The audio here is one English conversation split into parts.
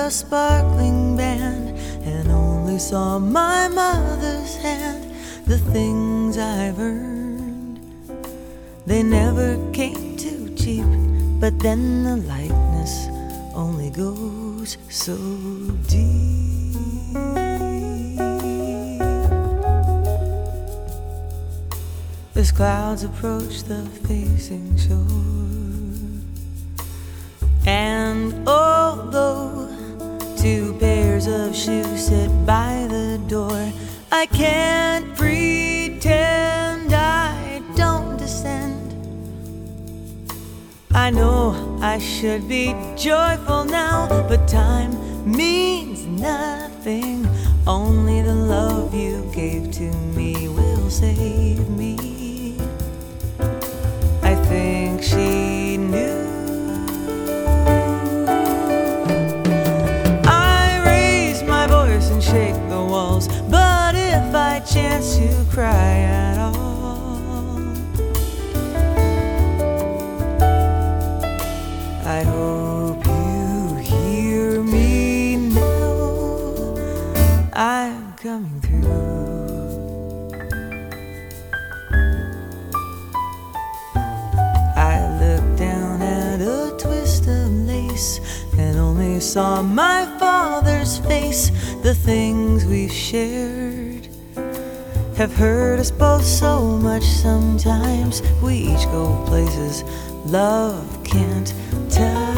a sparkling band and only saw my mother's hand. The things I've earned, they never came too cheap, but then the likeness only goes so deep. As clouds approach the facing shore, and although two pairs of shoes sit by the door, I can't pretend I don't descend. I know I should be joyful now, but time means nothing. Only the love you gave to me will save me. I think she knew. I raise my voice and shake the walls, but if I chance to cry at all, I hope you hear me now. I'm coming through. I looked down at a twist of lace and only saw my father's face. The things we've shared have hurt us both so much. Sometimes we each go places love can't touch.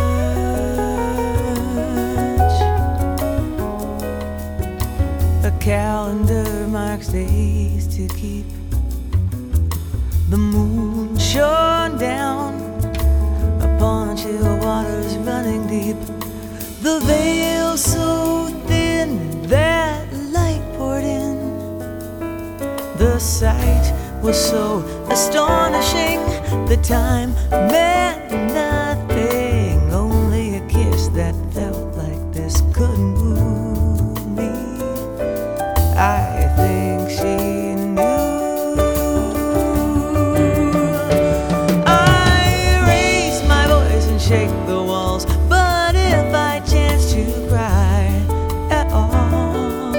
A calendar marks days to keep, the moon shone down upon chill waters running deep. The veil so thin that light poured in. The sight was so astonishing. The time meant nothing. Only a kiss that felt like this could move me. I think she knew. I raise my voice and shake the walls, but if I chance to cry at all,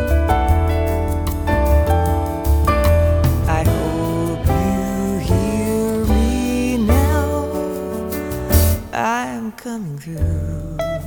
I hope you hear me now. I'm coming through.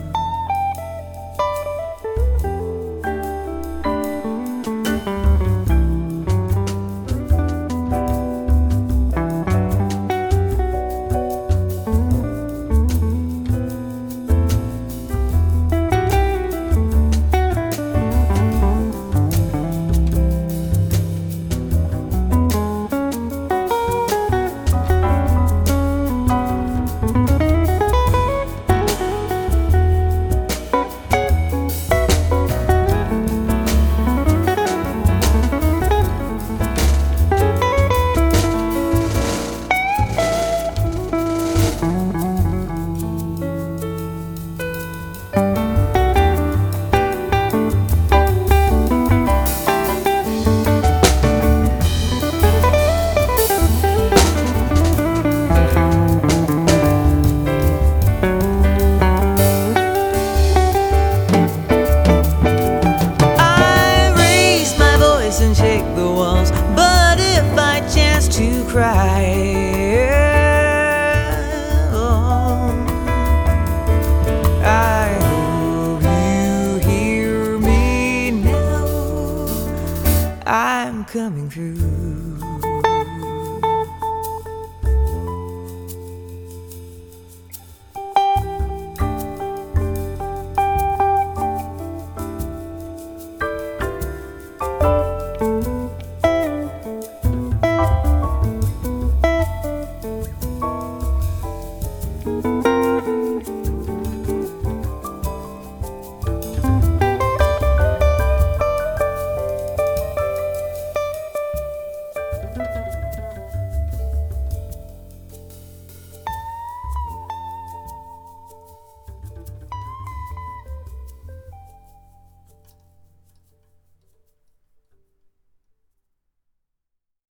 And shake the walls, but if I chance to cry, I hope you hear me now. I'm coming through.